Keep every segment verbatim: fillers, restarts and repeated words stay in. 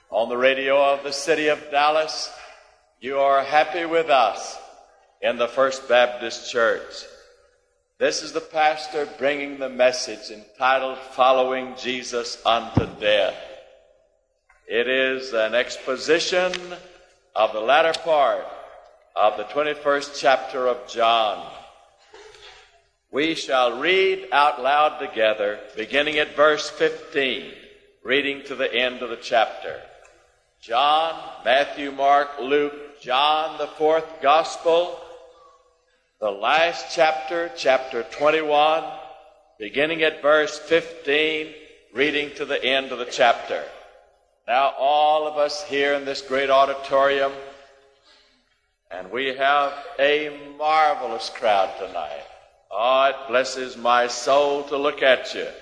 on the radio of the city of Dallas, you are happy with us in the First Baptist Church. This is the pastor bringing the message entitled, Following Jesus Unto Death. It is an exposition of the latter part of the twenty-first chapter of John. We shall read out loud together, beginning at verse fifteen, reading to the end of the chapter. John, Matthew, Mark, Luke, John, the fourth gospel, the last chapter, chapter twenty-one, beginning at verse fifteen, reading to the end of the chapter. Now, all of us here in this great auditorium, and we have a marvelous crowd tonight. Oh, it blesses my soul to look at you.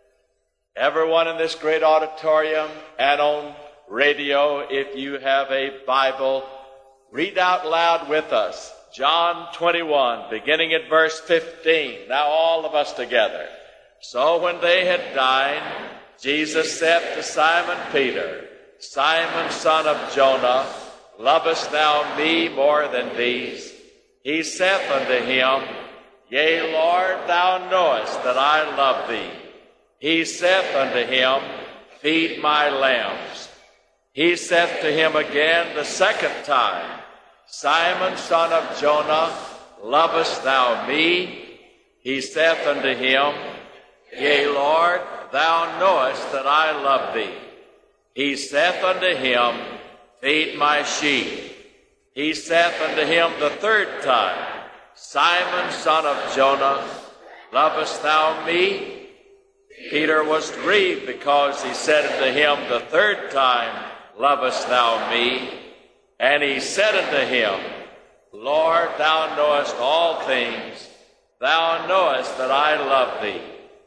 Everyone in this great auditorium and on radio, if you have a Bible, read out loud with us. John twenty-one, beginning at verse fifteen. Now all of us together. So when they had dined, Jesus said to Simon Peter, Simon, son of Jonah, lovest thou me more than these? He saith unto him, Yea, Lord, thou knowest that I love thee. He saith unto him, Feed my lambs. He saith to him again the second time, Simon, son of Jonah, lovest thou me? He saith unto him, Yea, Lord, thou knowest that I love thee. He saith unto him, Feed my sheep. He saith unto him the third time, Simon, son of Jonah, lovest thou me? Peter was grieved because he said unto him the third time, Lovest thou me? And he said unto him, Lord, thou knowest all things. Thou knowest that I love thee.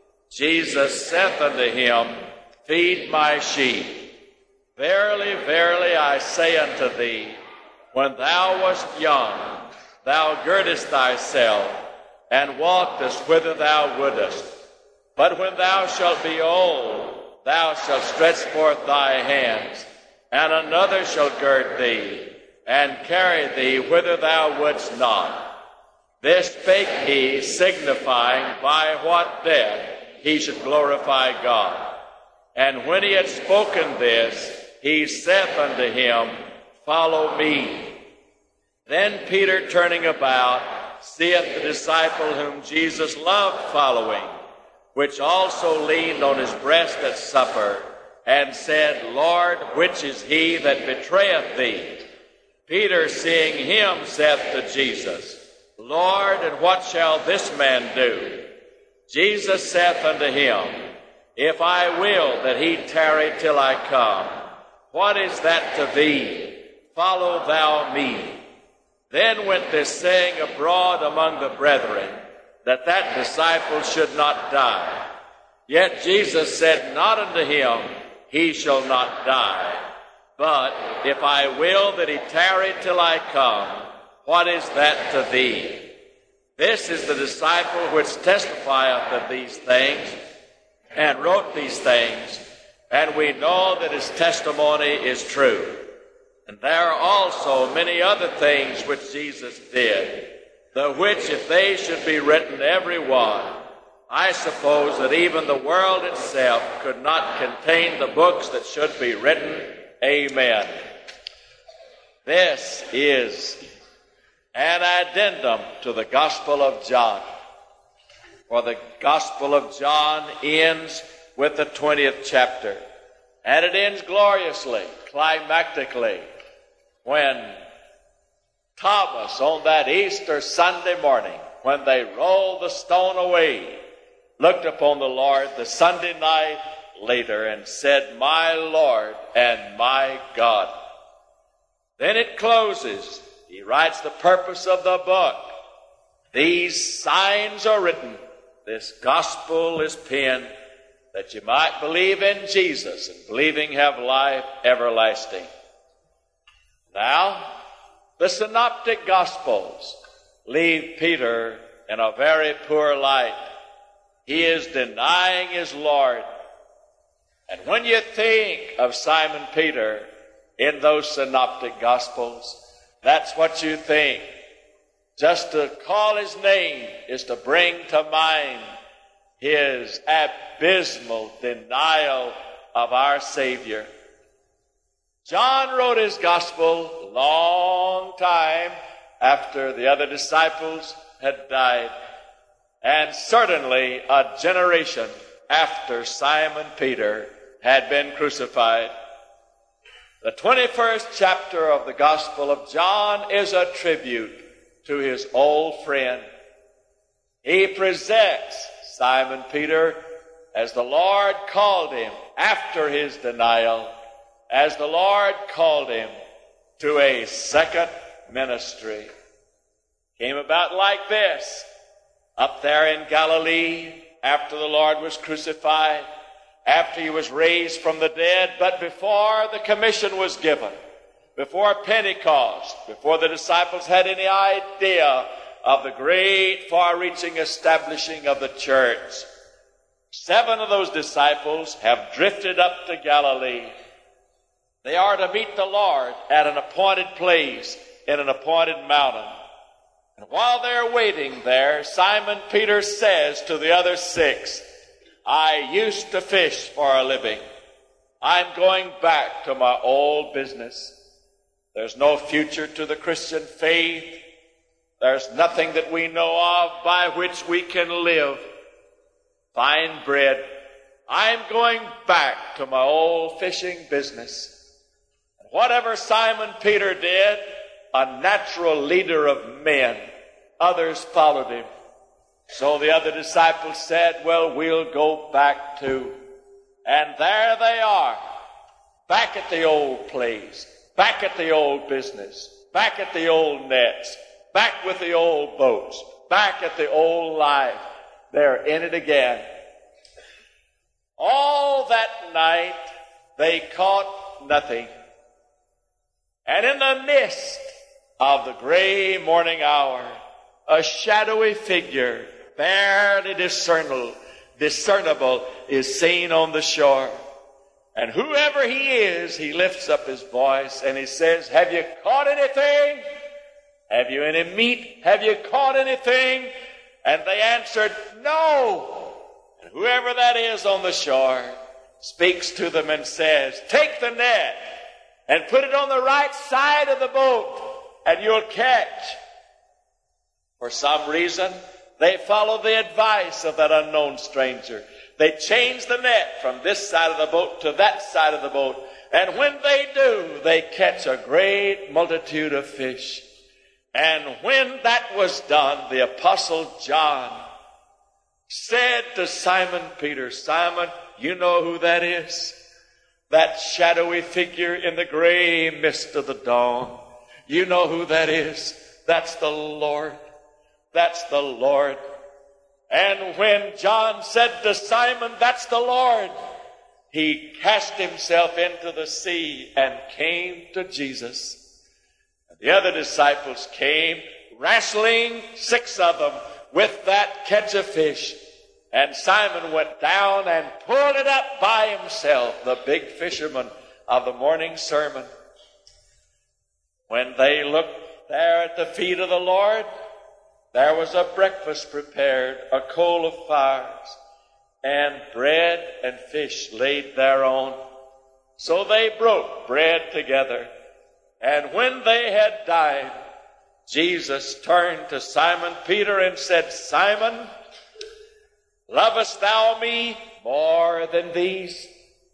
Jesus saith unto him, Feed my sheep. Verily, verily, I say unto thee, when thou wast young, thou girdest thyself, and walkest whither thou wouldest. But when thou shalt be old, thou shalt stretch forth thy hands, and another shall gird thee, and carry thee whither thou wouldst not. This spake he, signifying by what death he should glorify God. And when he had spoken this, he saith unto him, Follow me. Then Peter, turning about, seeth the disciple whom Jesus loved following, which also leaned on his breast at supper, and said, Lord, which is he that betrayeth thee? Peter, seeing him, saith to Jesus, Lord, and what shall this man do? Jesus saith unto him, If I will that he tarry till I come, what is that to thee? Follow thou me. Then went this saying abroad among the brethren, that that disciple should not die. Yet Jesus said not unto him, He shall not die. But if I will that he tarry till I come, what is that to thee? This is the disciple which testifieth of these things, and wrote these things, and we know that his testimony is true. And there are also many other things which Jesus did, the which if they should be written every one, I suppose that even the world itself could not contain the books that should be written. Amen. This is an addendum to the Gospel of John. For the Gospel of John ends with the twentieth chapter. And it ends gloriously, climactically, when Thomas, on that Easter Sunday morning, when they rolled the stone away, looked upon the Lord the Sunday night later and said, My Lord and my God. Then it closes. He writes the purpose of the book. These signs are written. This gospel is penned, that you might believe in Jesus, and believing have life everlasting. Now, the synoptic gospels leave Peter in a very poor light. He is denying his Lord. And when you think of Simon Peter, in those synoptic gospels. That's what you think. Just to call his name is to bring to mind his abysmal denial of our Savior. John wrote his gospel a long time after the other disciples had died, and certainly a generation after Simon Peter had been crucified. The twenty-first chapter of the Gospel of John is a tribute to his old friend. He presents Simon Peter as the Lord called him after his denial, as the Lord called him to a second ministry. Came about like this. Up there in Galilee, after the Lord was crucified, after he was raised from the dead, but before the commission was given, before Pentecost, before the disciples had any idea of the great far-reaching establishing of the church, seven of those disciples have drifted up to Galilee. They are to meet the Lord at an appointed place in an appointed mountain. And while they're waiting there, Simon Peter says to the other six, I used to fish for a living. I'm going back to my old business. There's no future to the Christian faith. There's nothing that we know of by which we can live, find bread. I'm going back to my old fishing business. And whatever Simon Peter did, a natural leader of men, others followed him. So the other disciples said, well, we'll go back too. And there they are, back at the old place, back at the old business, back at the old nets, back with the old boats, back at the old life. They're in it again. All that night they caught nothing. And in the mist of the gray morning hour, a shadowy figure, barely discernible, discernible, is seen on the shore. And whoever he is, he lifts up his voice and he says, have you caught anything? Have you any meat? Have you caught anything? And they answered, no. And whoever that is on the shore speaks to them and says, take the net and put it on the right side of the boat and you'll catch. For some reason, they follow the advice of that unknown stranger. They change the net from this side of the boat to that side of the boat. And when they do, they catch a great multitude of fish. And when that was done, the Apostle John said to Simon Peter, Simon, you know who that is? That shadowy figure in the gray mist of the dawn. You know who that is? That's the Lord. That's the Lord. And when John said to Simon, that's the Lord, he cast himself into the sea and came to Jesus. And the other disciples came, wrestling, six of them, with that catch of fish. And Simon went down and pulled it up by himself, the big fisherman of the morning sermon. When they looked there at the feet of the Lord, there was a breakfast prepared, a coal of fires, and bread and fish laid thereon. So they broke bread together. And when they had dined, Jesus turned to Simon Peter and said, Simon, lovest thou me more than these?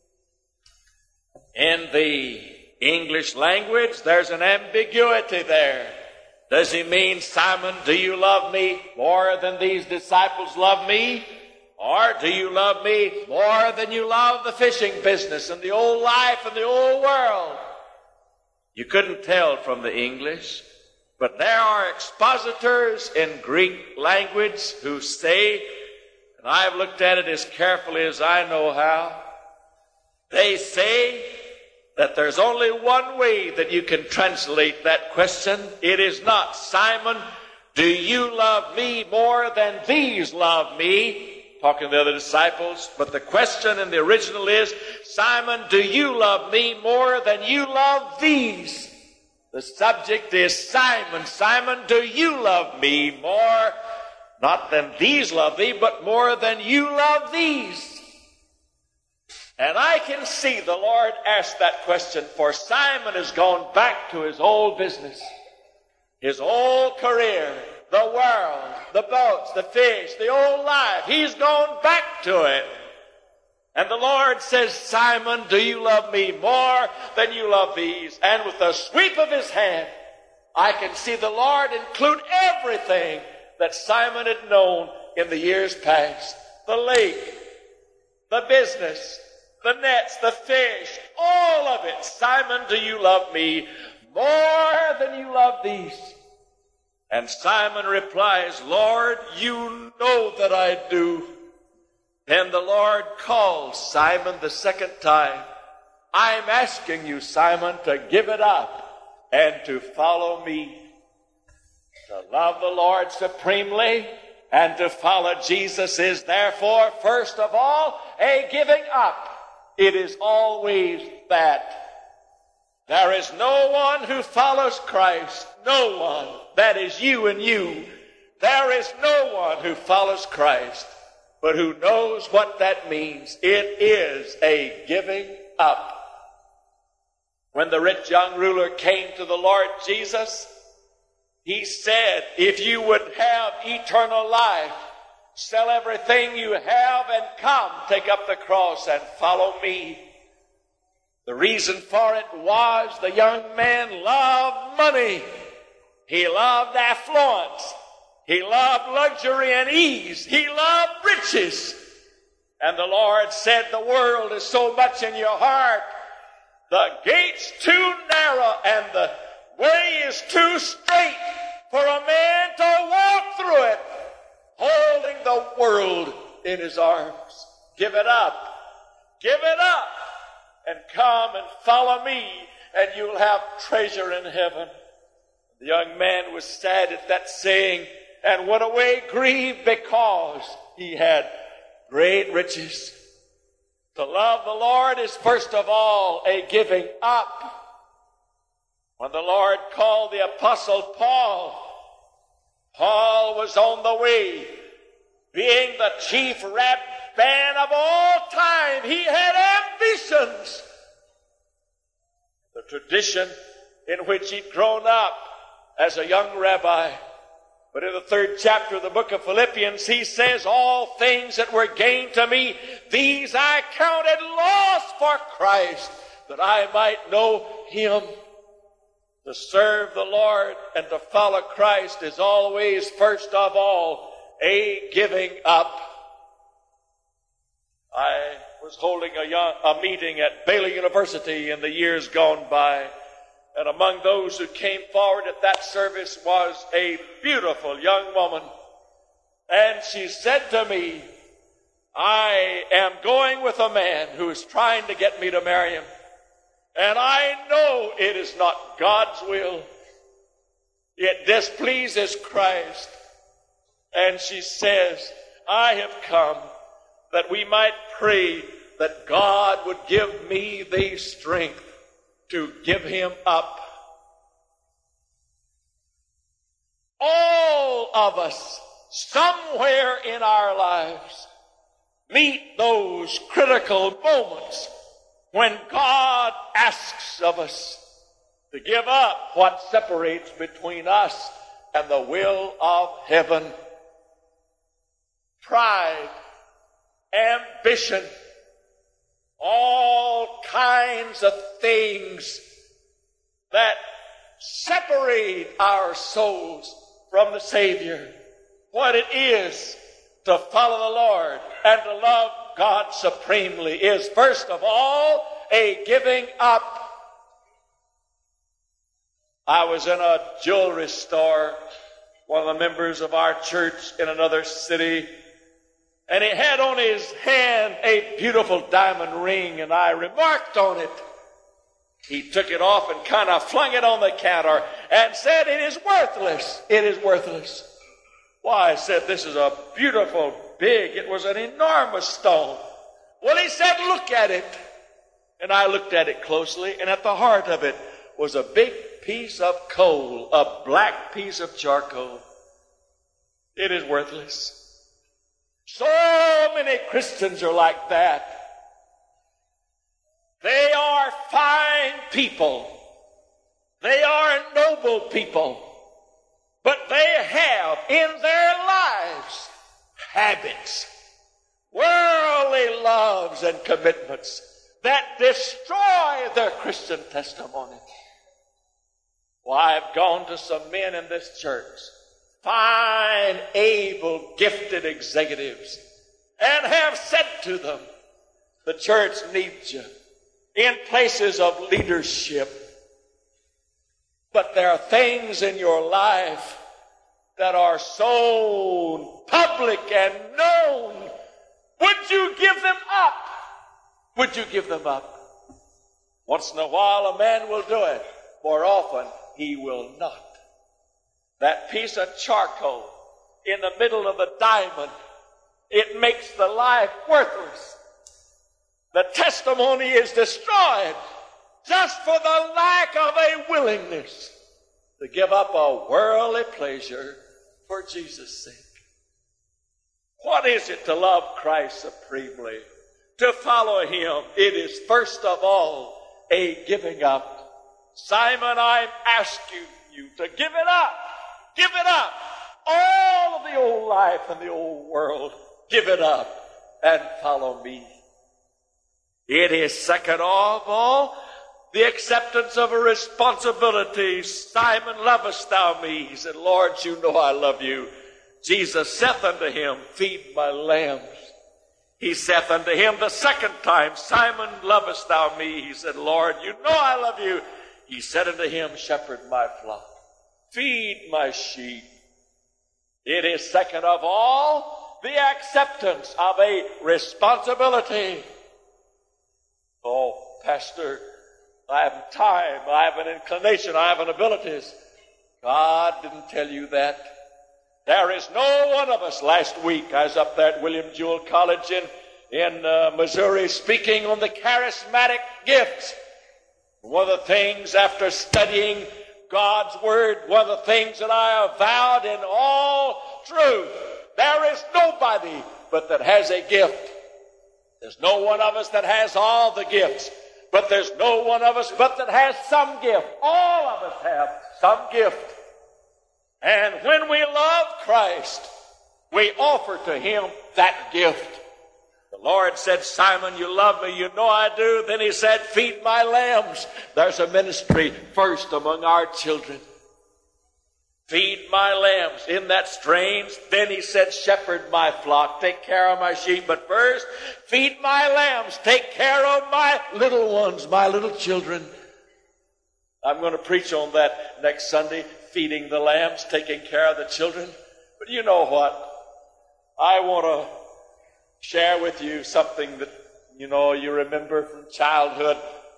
In the English language, there's an ambiguity there. Does he mean, Simon, do you love me more than these disciples love me? Or do you love me more than you love the fishing business and the old life and the old world? You couldn't tell from the English, but there are expositors in Greek language who say, and I've looked at it as carefully as I know how, they say that there's only one way that you can translate that question. It is not, Simon, do you love me more than these love me? talking to the other disciples. But the question in the original is, Simon, do you love me more than you love these? The subject is, Simon, Simon, do you love me more, not than these love thee, but more than you love these? And I can see the Lord ask that question, for Simon has gone back to his old business, his old career, the world, the boats, the fish, the old life. He's gone back to it. And the Lord says, Simon, do you love me more than you love these? And with a sweep of his hand, I can see the Lord include everything that Simon had known in the years past. The lake, the business, the nets, the fish, all of it. Simon, do you love me more than you love these? And Simon replies, Lord, you know that I do. Then the Lord calls Simon the second time. I'm asking you, Simon, to give it up and to follow me. To love the Lord supremely and to follow Jesus is therefore, first of all, a giving up. It is always that. There is no one who follows Christ, no one. That is you and you. There is no one who follows Christ, but who knows what that means. It is a giving up. When the rich young ruler came to the Lord Jesus, he said, if you would have eternal life, sell everything you have and come, take up the cross and follow me. The reason for it was the young man loved money. He loved affluence. He loved luxury and ease. He loved riches. And the Lord said, the world is so much in your heart. The gate's too narrow and the way is too straight for a man to walk through it, holding the world in his arms. Give it up. Give it up and come and follow me, and you'll have treasure in heaven. The young man was sad at that saying and went away grieved because he had great riches. To love the Lord is first of all a giving up. When the Lord called the Apostle Paul, Paul was on the way, being the chief rabban of all time. He had ambitions. The tradition in which he'd grown up as a young rabbi. But in the third chapter of the book of Philippians, he says, all things that were gained to me, these I counted loss for Christ, that I might know him. To serve the Lord and to follow Christ is always, first of all, a giving up. I was holding a, young, a meeting at Baylor University in the years gone by, and among those who came forward at that service was a beautiful young woman. And she said to me, I am going with a man who is trying to get me to marry him. And I know it is not God's will. It displeases Christ. And she says, I have come that we might pray that God would give me the strength to give him up. All of us, somewhere in our lives, meet those critical moments when God asks of us to give up what separates between us and the will of heaven. Pride, ambition, all kinds of things that separate our souls from the Savior. What it is to follow the Lord and to love God supremely is, first of all, a giving up. I was in a jewelry store, one of the members of our church in another city, and he had on his hand a beautiful diamond ring, and I remarked on it. He took it off and kind of flung it on the counter and said, it is worthless. It is worthless. Why, I said, this is a beautiful big. It was an enormous stone. Well, he said, look at it. And I looked at it closely, and at the heart of it was a big piece of coal, a black piece of charcoal. It is worthless. So many Christians are like that. They are fine people. They are noble people. But they have in their lives habits, worldly loves and commitments that destroy their Christian testimony. Well, I've gone to some men in this church, fine, able, gifted executives, and have said to them, the church needs you in places of leadership. But there are things in your life that are so public and known. Would you give them up? Would you give them up? Once in a while a man will do it. More often he will not. That piece of charcoal in the middle of the diamond, it makes the life worthless. The testimony is destroyed just for the lack of a willingness to give up a worldly pleasure for Jesus' sake. What is it to love Christ supremely? To follow him, it is first of all a giving up. Simon, I'm asking you to give it up. Give it up. All of the old life and the old world, give it up and follow me. It is second of all the acceptance of a responsibility. Simon, lovest thou me? He said, Lord, you know I love you. Jesus saith unto him, feed my lambs. He saith unto him the second time, Simon, lovest thou me? He said, Lord, you know I love you. He said unto him, shepherd my flock, feed my sheep. It is second of all the acceptance of a responsibility. Oh, Pastor, I have time, I have an inclination, I have an abilities. God didn't tell you that. There is no one of us. Last week I was up there at William Jewell College in, in uh, Missouri speaking on the charismatic gifts. One of the things after studying God's Word, one of the things that I have vowed in all truth, there is nobody but that has a gift. There's no one of us that has all the gifts, but there's no one of us but that has some gift. All of us have some gift. And when we love Christ, we offer to him that gift. The Lord said, Simon, you love me. You know I do. Then he said, feed my lambs. There's a ministry first among our children. Feed my lambs. Isn't that strange? Then he said, shepherd my flock. Take care of my sheep. But first, feed my lambs. Take care of my little ones, my little children. I'm going to preach on that next Sunday. Feeding the lambs, taking care of the children. But you know what? I want to share with you something that, you know, you remember from childhood.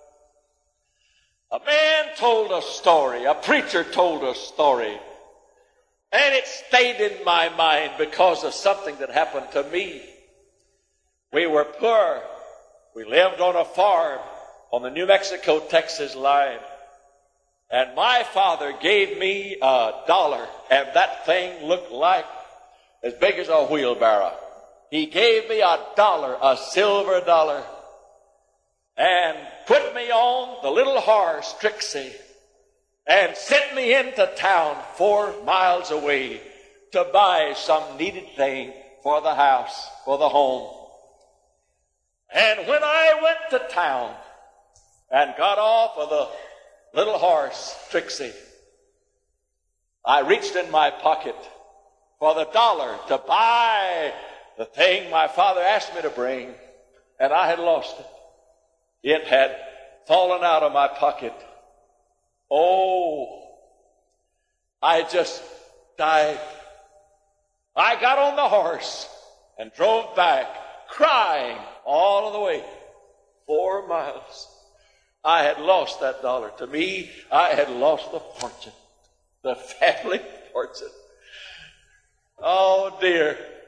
A man told a story. A preacher told a story. And it stayed in my mind because of something that happened to me. We were poor. We lived on a farm on the New Mexico-Texas line. And my father gave me a dollar, and that thing looked like as big as a wheelbarrow. He gave me a dollar, a silver dollar, and put me on the little horse, Trixie, and sent me into town four miles away to buy some needed thing for the house, for the home. And when I went to town and got off of the little horse, Trixie, I reached in my pocket for the dollar to buy the thing my father asked me to bring, and I had lost it. It had fallen out of my pocket. Oh, I just died. I got on the horse and drove back, crying all of the way, four miles. I had lost that dollar. To me, I had lost the fortune, the family fortune. Oh, dear.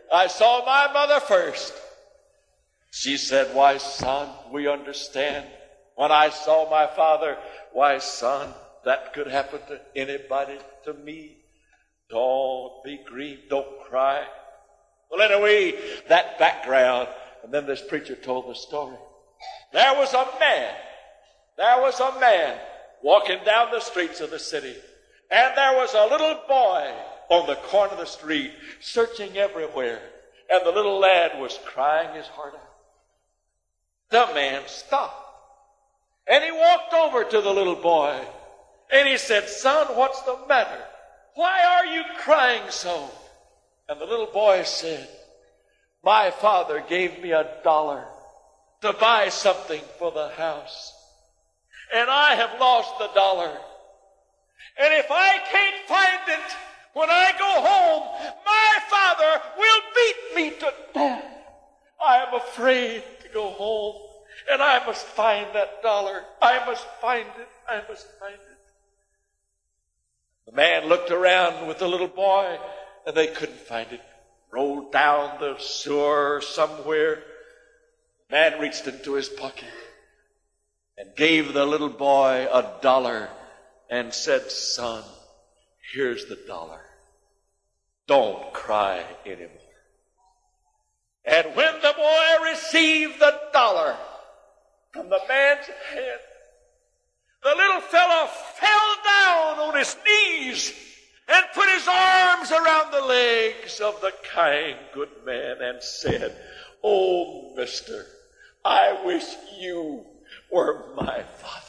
I saw my mother first. She said, why, son, we understand. When I saw my father, why, son, that could happen to anybody, to me. Don't be grieved, don't cry. Well, anyway, that background, and then this preacher told the story. There was a man, there was a man walking down the streets of the city, and there was a little boy on the corner of the street searching everywhere, and the little lad was crying his heart out. The man stopped, and he walked over to the little boy, and he said, son, what's the matter? Why are you crying so? And the little boy said, my father gave me a dollar to buy something for the house, and I have lost the dollar. And if I can't find it when I go home, my father will beat me to death. I am afraid to go home, and I must find that dollar. I must find it. I must find it. The man looked around with the little boy, and they couldn't find it. Rolled down the sewer somewhere. The man reached into his pocket and gave the little boy a dollar and said, son, here's the dollar. Don't cry anymore. And when the boy received the dollar from the man's hand, the little fellow fell down on his knees and put his arms around the legs of the kind, good man and said, oh, mister, I wish you were my father.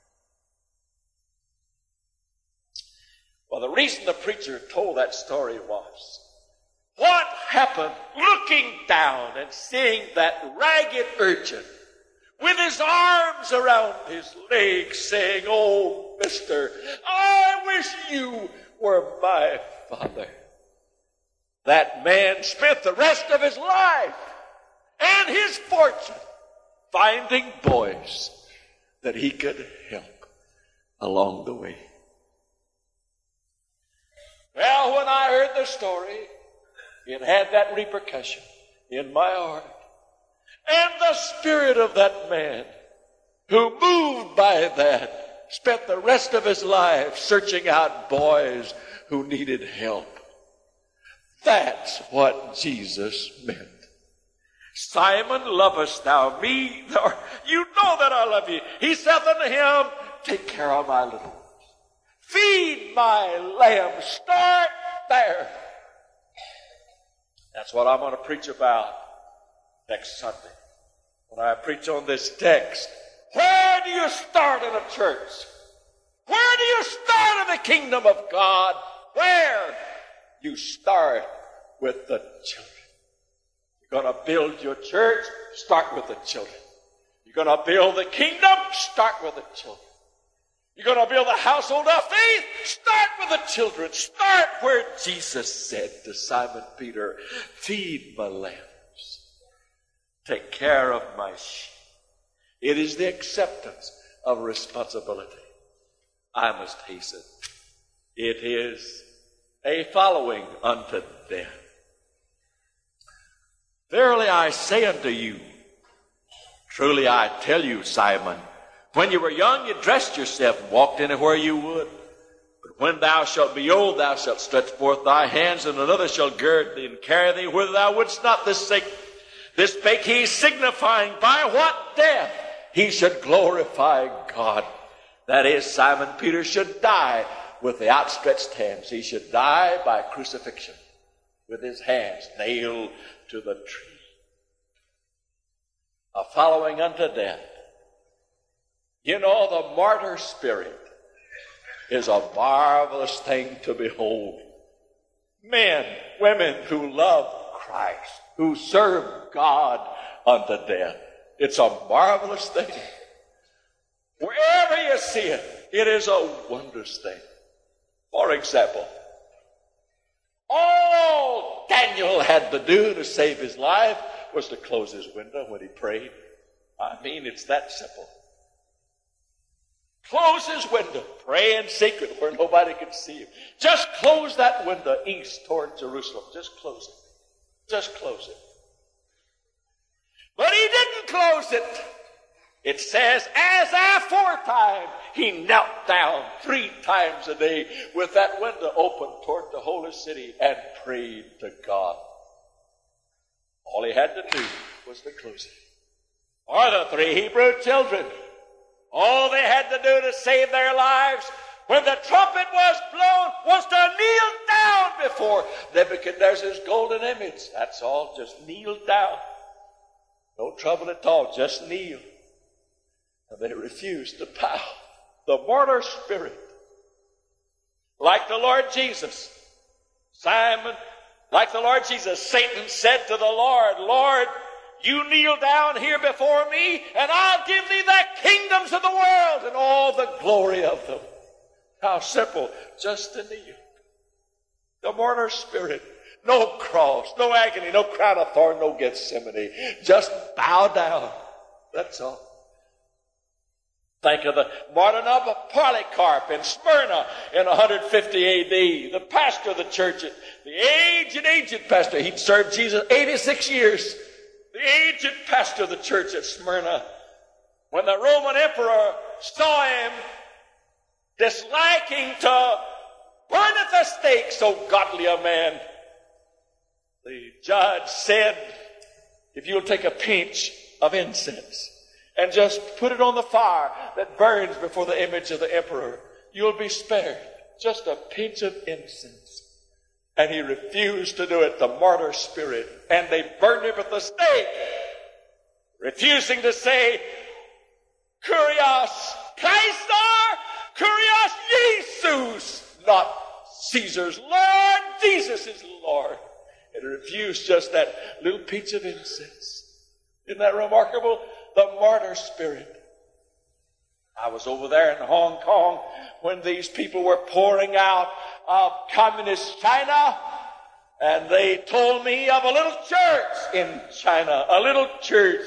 Well, the reason the preacher told that story was, what happened looking down and seeing that ragged urchin with his arms around his legs saying, oh, mister, I wish you were my father. That man spent the rest of his life and his fortune finding boys that he could help along the way. Well, when I heard the story, it had that repercussion in my heart. And the spirit of that man who, moved by that, spent the rest of his life searching out boys who needed help. That's what Jesus meant. Simon, lovest thou me? You know that I love you. He said unto him, take care of my little ones. Feed my lambs. Start there. That's what I'm going to preach about next Sunday. When I preach on this text, where do you start in a church? Where do you start in the kingdom of God? Where? You start with the children. You're going to build your church, start with the children. You're going to build the kingdom, start with the children. You're going to build a household of faith, start with the children. Start where Jesus said to Simon Peter, feed my lambs. Take care of my sheep. It is the acceptance of responsibility. I must hasten. It is a following unto death. Verily I say unto you, truly I tell you, Simon, when you were young, you dressed yourself and walked anywhere you would. But when thou shalt be old, thou shalt stretch forth thy hands, and another shall gird thee and carry thee whither thou wouldst not. This sake, this spake he, signifying by what death he should glorify God. That is, Simon Peter should die with the outstretched hands. He should die by crucifixion with his hands nailed to the tree. A following unto death. You know, the martyr spirit is a marvelous thing to behold. Men, women who love Christ, who serve God unto death. It's a marvelous thing. Wherever you see it, it is a wondrous thing. For example, all Daniel had to do to save his life was to close his window when he prayed. I mean, it's that simple. Close his window. Pray in secret where nobody can see him. Just close that window east toward Jerusalem. Just close it. Just close it. But he didn't close it. It says, as aforetime, he knelt down three times a day with that window open toward the holy city and prayed to God. All he had to do was to close it. Or the three Hebrew children, all they had to do to save their lives when the trumpet was blown was to kneel down before Nebuchadnezzar's golden image. That's all, just kneel down. No trouble at all, just kneel. And they refused to bow. The martyr spirit. Like the Lord Jesus. Simon, like the Lord Jesus, Satan said to the Lord, Lord, you kneel down here before me, and I'll give thee the kingdoms of the world and all the glory of them. How simple, just to kneel. The martyr spirit. No cross, no agony, no crown of thorn, no Gethsemane. Just bow down. That's all. Think of the martyrdom of Polycarp in Smyrna in one fifty A D. The pastor of the church, the aged, aged pastor. He'd served Jesus eighty-six years. The aged pastor of the church at Smyrna. When the Roman emperor saw him disliking to burn at the stake so godly a man, the judge said, if you'll take a pinch of incense and just put it on the fire that burns before the image of the emperor, you'll be spared. Just a pinch of incense. And he refused to do it, the martyr spirit. And they burned him at the stake, refusing to say, Kurios Caesar, Kurios Jesus, not Caesar's Lord, Jesus is Lord. And refused just that little pinch of incense. Isn't that remarkable? The martyr spirit. I was over there in Hong Kong when these people were pouring out of communist China, and they told me of a little church in China, a little church,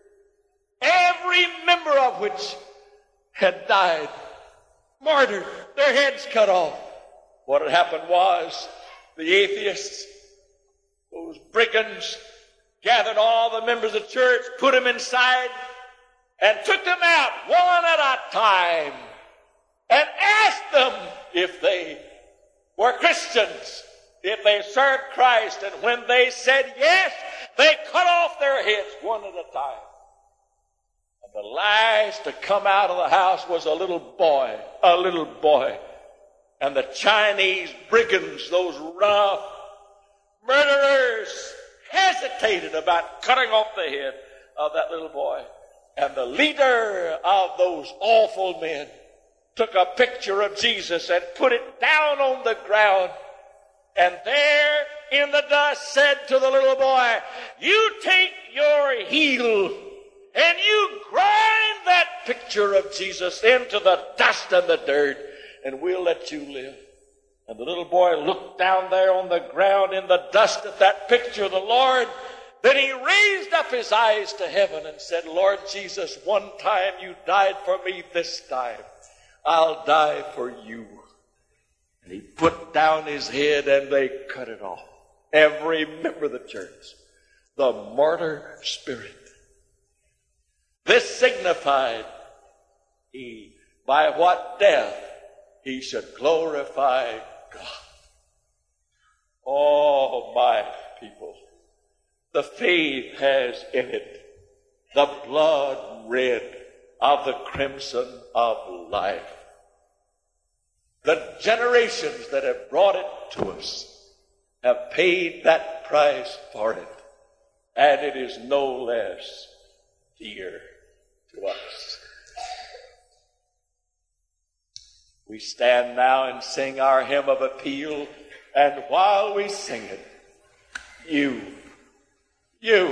every member of which had died, martyred, their heads cut off. What had happened was the atheists, those brigands, gathered all the members of the church, put them inside, and took them out one at a time and asked them if they were Christians, if they served Christ. And when they said yes, they cut off their heads one at a time. And the last to come out of the house was a little boy, a little boy. And the Chinese brigands, those rough murderers, hesitated about cutting off the head of that little boy. And the leader of those awful men took a picture of Jesus and put it down on the ground. And there in the dust said to the little boy, you take your heel and you grind that picture of Jesus into the dust and the dirt, and we'll let you live. And the little boy looked down there on the ground in the dust at that picture of the Lord. Then he raised up his eyes to heaven and said, Lord Jesus, one time you died for me, this time I'll die for you. And he put down his head and they cut it off. Every member of the church. The martyr spirit. This signified he, by what death he should glorify God. Oh, my people. The faith has in it the blood red of the crimson of life. The generations that have brought it to us have paid that price for it. And it is no less dear to us. We stand now and sing our hymn of appeal, and while we sing it, you, you,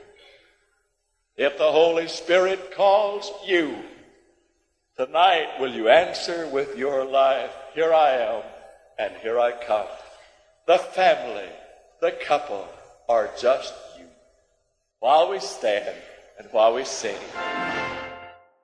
if the Holy Spirit calls you, tonight will you answer with your life, here I am, and here I come. The family, the couple are just you. While we stand and while we sing.